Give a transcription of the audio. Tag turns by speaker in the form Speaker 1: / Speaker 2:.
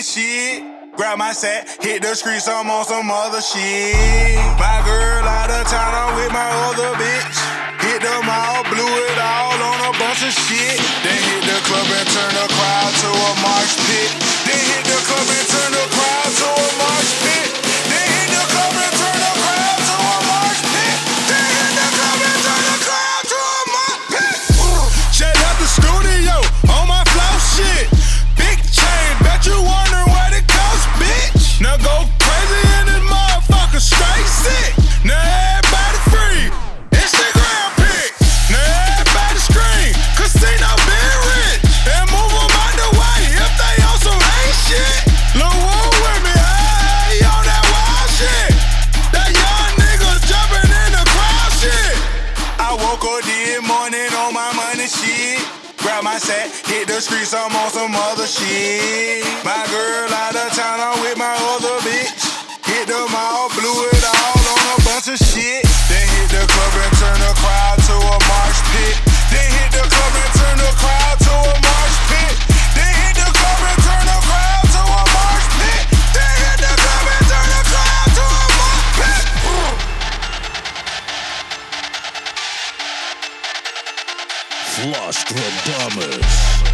Speaker 1: shit. Grab my sack, hit the streets, I'm on some other shit. My girl out of town, I'm with my other bitch. Hit the mall, blew it all on a bunch of shit. Then hit the club and turn the crowd to a marsh pit. Then hit the club and turn the crowd to a marsh pit. Then hit the club and turn the crowd to a marsh pit. Then hit the club and turn the crowd to a marsh pit. Shut up the studio on my flow shit. Big chain, bet you wondering what it costs, bitch. Now go crazy in this motherfucker, straight sick. Now everybody free. Instagram pic. Now everybody scream. Casino been rich. And move them out the way if they on some ain't shit. Lil' Woo with me, hey, on that wild shit. That young nigga jumping in the crowd shit. I woke up this morning on my money shit. Grab my sack, hit the streets, I'm on some other shit. My girl out of town, I'm with my other bitch. Hit the mall, blew it all on a bunch of shit. Then hit the club and turn the crowd to a marsh pit. Then hit the club and turn the crowd to a marsh pit. Then hit the club and turn the crowd to a marsh pit. Then hit the club and turn the crowd to a marsh pit.
Speaker 2: Flosstradamus.